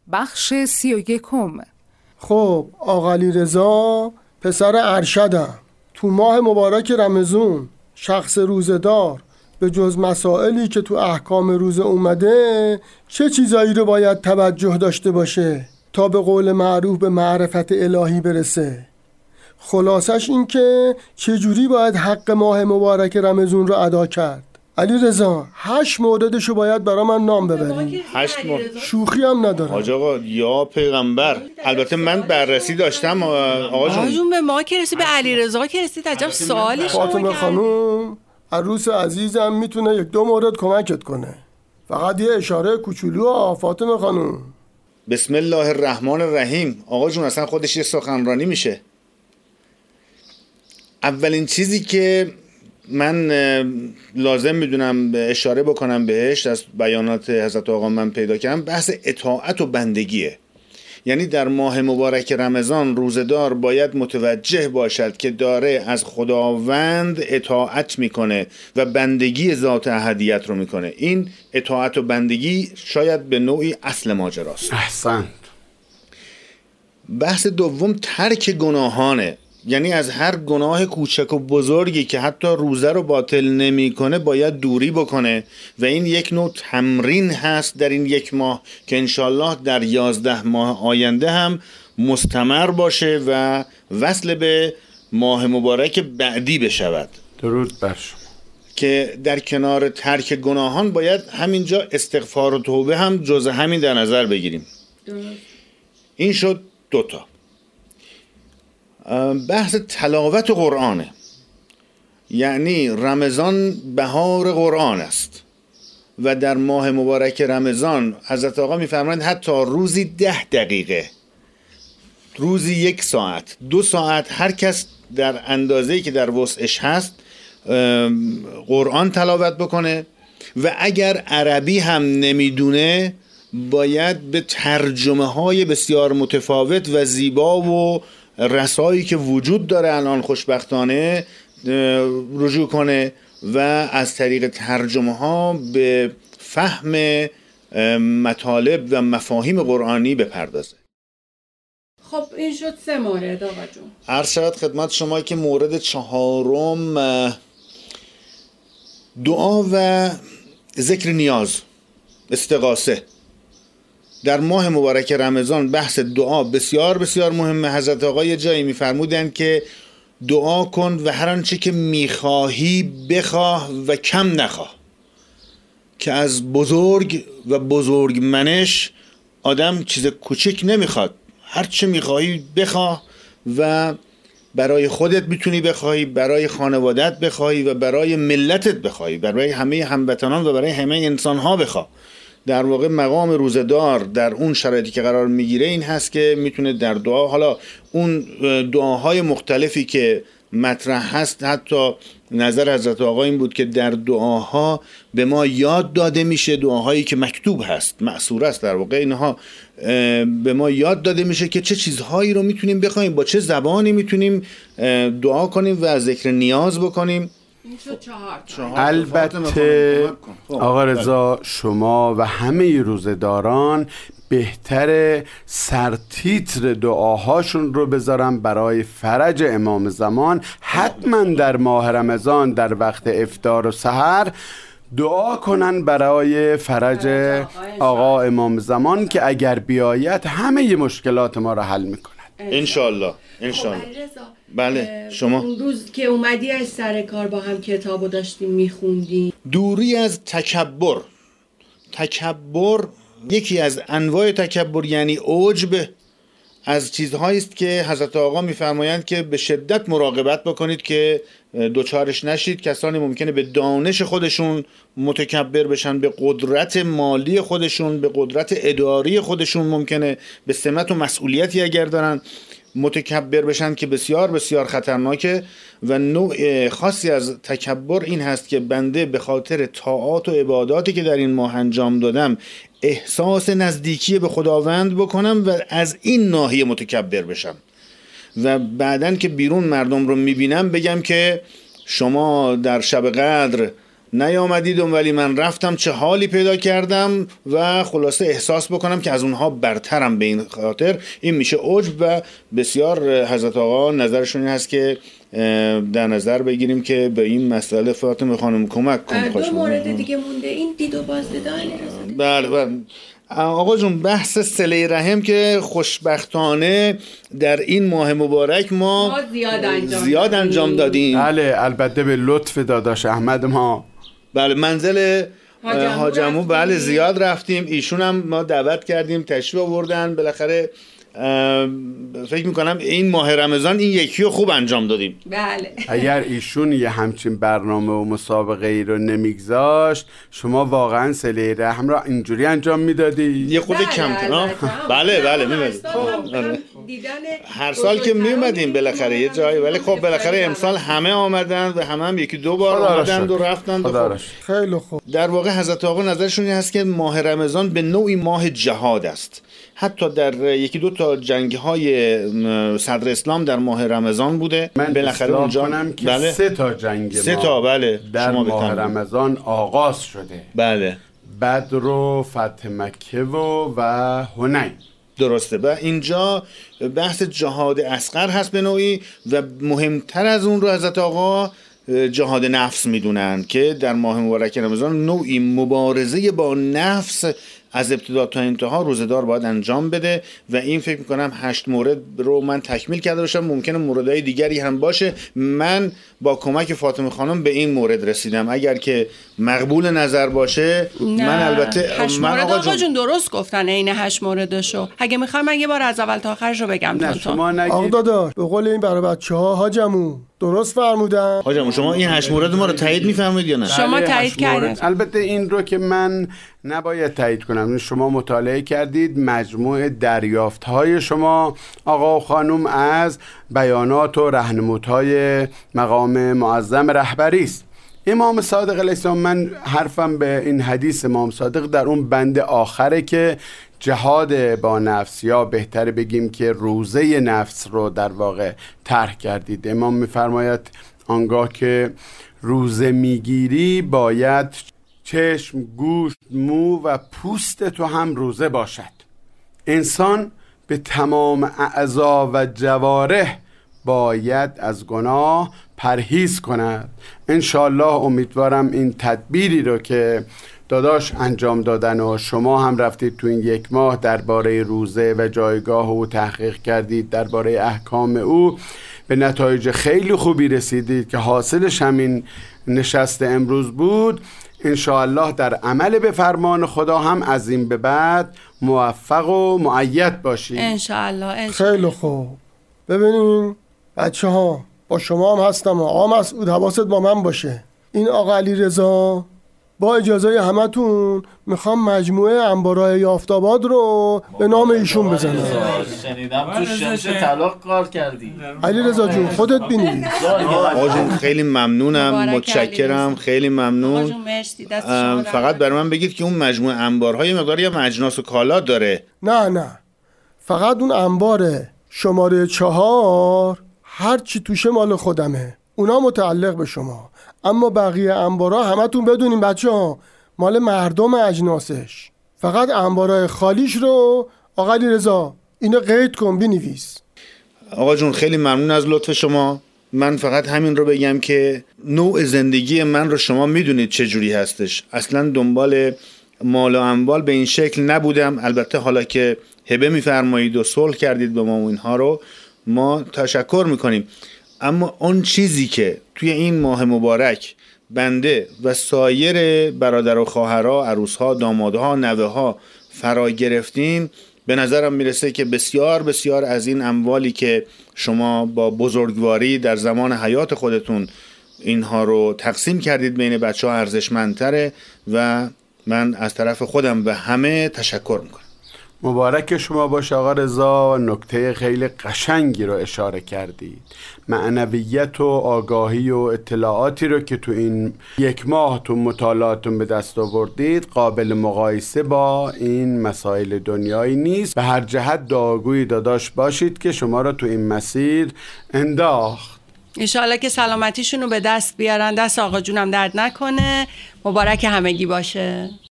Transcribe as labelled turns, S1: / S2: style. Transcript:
S1: بخش 31.
S2: خب آقا علیرضا پسر ارشدم، تو ماه مبارک رمضان شخص روزدار به جز مسائلی که تو احکام روزه اومده چه چیزایی رو باید توجه داشته باشه تا به قول معروف به معرفت الهی برسه؟ خلاصش این که چجوری باید حق ماه مبارک رمضان رو ادا کرد. علیرضا 8 موردشو باید برا من نام ببری.
S3: 8 مورد؟
S2: شوخی هم ندارم.
S3: حاج آقا یا پیغمبر، البته من بررسی داشتم آقا
S4: جون. به ما که رسید، به علیرضا که رسید، عجب سوالی شما
S2: فاطمه خانوم، عروس عزیزم میتونه 1-2 مورد کمکت کنه. فقط یه اشاره کوچولو فاطمه خانوم.
S3: بسم الله الرحمن الرحیم. آقا جون اصلا خودش یه سخنرانی میشه. اولین چیزی که من لازم میدونم اشاره بکنم بهش از بیانات حضرت آقا من پیدا کردم، بحث اطاعت و بندگیه. یعنی در ماه مبارک رمضان روزدار باید متوجه باشد که داره از خداوند اطاعت میکنه و بندگی ذات احدیت رو میکنه. این اطاعت و بندگی شاید به نوعی اصل ماجراست.
S5: احسنت.
S3: بحث دوم ترک گناهانه، یعنی از هر گناه کوچک و بزرگی که حتی روزه رو باطل نمیکنه باید دوری بکنه و این یک نوع تمرین هست در این 1 ماه که انشالله در 11 ماه آینده هم مستمر باشه و وصل به ماه مبارک بعدی بشود.
S5: درود بر شما.
S3: که در کنار ترک گناهان باید همینجا استغفار و توبه هم جز همین در نظر بگیریم. این شد 2 تا. بحث تلاوت قرآنه، یعنی رمضان بهار قرآن است و در ماه مبارک رمضان حضرت آقا میفرمایند حتی روزی 10 دقیقه، روزی 1 ساعت، 2 ساعت، هر کس در اندازه‌ای که در وسعش هست قرآن تلاوت بکنه و اگر عربی هم نمیدونه باید به ترجمه های بسیار متفاوت و زیبا و رسایی که وجود داره الان خوشبختانه رجوع کنه و از طریق ترجمه ها به فهم مطالب و مفاهیم قرآنی بپردازه.
S4: خب این شد 3 مورد آقا جون.
S3: عرض شود خدمت شما که مورد 4 دعا و ذکر نیاز، استغاثه. در ماه مبارک رمضان بحث دعا بسیار بسیار مهمه. حضرت آقا یه جایی میفرمودن که دعا کن و هر آنچه که میخواهی بخواه و کم نخواه، که از بزرگ و بزرگمنش آدم چیز کوچک نمیخواد. هر چه میخواهی بخواه و برای خودت میتونی بخواهی، برای خانوادت بخواهی و برای ملتت بخواهی، برای همه هموطنان و برای همه انسانها بخواه. در واقع مقام روزدار در اون شرایطی که قرار میگیره این هست که میتونه در دعا، حالا اون دعاهای مختلفی که مطرح هست، حتی نظر حضرت آقا این بود که در دعاها به ما یاد داده میشه، دعاهایی که مکتوب هست، معصور است در واقع، اینها به ما یاد داده میشه که چه چیزهایی رو میتونیم بخوایم، با چه زبانی میتونیم دعا کنیم و ذکر نیاز بکنیم.
S5: البته آقا رضا شما و همه روزداران بهتر سرتیتر دعاهاشون رو بذارم برای فرج امام زمان. حتما در ماه رمضان در وقت افطار و سحر دعا کنن برای فرج آقا امام زمان که اگر بیاید همه مشکلات ما رو حل میکنن
S3: انشالله. انشالله. بله شما
S4: اون روز که اومدی از سر کار با هم کتابو داشتیم میخوندیم.
S3: دوری از تکبر. تکبر یکی از انواع تکبر، یعنی عجب، از چیزهایی است که حضرت آقا میفرمایند که به شدت مراقبت بکنید که دوچارش نشید. کسانی ممکنه به دانش خودشون متکبر بشن، به قدرت مالی خودشون، به قدرت اداری خودشون، ممکنه به سمت و مسئولیتی اگر دارن متکبر بشن که بسیار بسیار خطرناکه. و نوع خاصی از تکبر این هست که بنده به خاطر طاعات و عباداتی که در این ماه انجام دادم احساس نزدیکی به خداوند بکنم و از این ناحیه متکبر بشم و بعدن که بیرون مردم رو میبینم بگم که شما در شب قدر نیامدید ولی من رفتم چه حالی پیدا کردم و خلاصه احساس بکنم که از اونها برترم. به این خاطر این میشه عجب و بسیار حضرت آقا نظرشون این هست که در نظر بگیریم که به این مسئله فاطمه خانم کمک کنیم.
S4: دو مورد دیگه مونده، این دید و بازدیده علیرضا.
S3: بله. آقا جون بحث صله رحم که خوشبختانه در این ماه مبارک ما زیاد انجام دادیم.
S5: بله البته به لطف داداش احمد ما
S3: بله منزل حاج عمو بله زیاد رفتیم. ایشون هم ما دعوت کردیم تشریف آوردن. بالاخره فکر میکنم این ماه رمضان این یکی رو خوب انجام دادیم.
S4: بله.
S5: اگر ایشون یه همچین برنامه و مسابقه ای رو نمیگذاشت شما واقعا صله رحم را اینجوری انجام میدادی؟
S3: یه خود کمتر. بله میمدیم هر سال که میومدیم بالاخره یه جایی، ولی خب بالاخره امسال همه آمدن و هم یکی دو بار آمدند و رفتند.
S2: خیلی خوب.
S3: در واقع حضرت آقا نظرشون این هست که ماه رمضان به نوعی ماه جهاد است. حتی در یکی دو تا جنگ‌های صدر اسلام در ماه رمضان بوده.
S5: من بالاخره اونجا کنم که
S3: بله.
S5: 3 تا جنگ
S3: بله.
S5: در ماه رمضان آغاز شده.
S3: بله.
S5: بدر و فتح مکه و حنین.
S3: درسته. و اینجا بحث جهاد اصغر هست به نوعی و مهمتر از اون رو حضرت آقا جهاد نفس میدونن که در ماه مبارک رمضان نوعی مبارزه با نفس از ابتدا تا انتها روزه‌دار باید انجام بده و این فکر میکنم 8 مورد رو من تکمیل کرده باشم. ممکنه موردهای دیگری هم باشه. من با کمک فاطمه خانم به این مورد رسیدم. اگر که مقبول نظر باشه من البته
S1: 8 مورد آقا جون درست گفتن عین 8 موردشو. اگه میخوام من یه بار از اول تا آخرش رو بگم.
S5: نه شما نگید.
S2: آقا داداش به قول این برای بچه‌ها حاجمو درست فرمودن.
S3: حاجمو شما این 8 مورد ما رو تایید میفرمایید یا نه؟
S1: شما تایید کردید.
S5: البته این رو که من نباید تایید کنم. شما مطالعه کردید مجموع دریافت‌های شما آقا و خانم از بیانات و راهنمودهای مقام معظم رهبری است. امام صادق علیه السلام، من حرفم به این حدیث امام صادق در اون بند آخره که جهاد با نفس، یا بهتر بگیم که روزه نفس رو در واقع طرح کردید. امام میفرماید آنگاه که روزه میگیری باید چشم، گوشت، مو و پوست تو هم روزه باشد. انسان به تمام اعضا و جوارح باید از گناه پرهیز کند. انشالله امیدوارم این تدبیری رو که داداش انجام دادن و شما هم رفتید تو این 1 ماه درباره روزه و جایگاه او تحقیق کردید، درباره احکام او به نتایج خیلی خوبی رسیدید که حاصلش همین نشست امروز بود. انشاءالله در عمل به فرمان خدا هم از این به بعد موفق و مؤید باشید.
S1: انشاءالله.
S2: خیلی خوب. ببینین بچه ها، با شما هم هستم و آقا مسعود حواست با من باشه. این آقا علیرضا با اجازه همتون میخوام مجموعه انبارای یافت‌آباد رو به نام ایشون بزنم.
S6: شنیدم تو شمس طلاق کار کردی.
S2: علیرضا جون خودت بینید.
S3: آقا جون خیلی ممنونم، متشکرم، خیلی ممنون. فقط برای من بگید که اون مجموعه انبارهای مقداری هم اجناس و کالا داره؟
S2: نه فقط اون انبار شماره 4 هر چی توشه مال خودمه، اونا متعلق به شما. اما بقیه انبارا همتون بدونین بچه ها مال مردم اجناسش. فقط انبارای خالیش رو آقا علیرضا اینو قید کن بنویس.
S3: آقا جون خیلی ممنون از لطف شما. من فقط همین رو بگم که نوع زندگی من رو شما میدونید چجوری هستش. اصلا دنبال مال و اموال به این شکل نبودم. البته حالا که هبه میفرمایید و صلح کردید به ما و اینها رو ما تشکر میکنیم. اما اون چیزی که توی این ماه مبارک بنده و سایر برادر و خواهرها، عروسها، دامادها، نوه‌ها فرا گرفتیم، به نظرم میرسه که بسیار بسیار از این اموالی که شما با بزرگواری در زمان حیات خودتون اینها رو تقسیم کردید بین بچه‌ها ارزشمندتره و من از طرف خودم به همه تشکر میکنم.
S5: مبارک شما باشه آقا رضا. نکته خیلی قشنگی رو اشاره کردید. معنویت و آگاهی و اطلاعاتی رو که تو این 1 ماه تو مطالعاتون به دست آوردید قابل مقایسه با این مسائل دنیایی نیست. به هر جهت دعاگوی داداش باشید که شما رو تو این مسیر انداخت.
S1: انشالله که سلامتیشون رو به دست بیارن، دست آقا جونم درد نکنه. مبارک همگی باشه.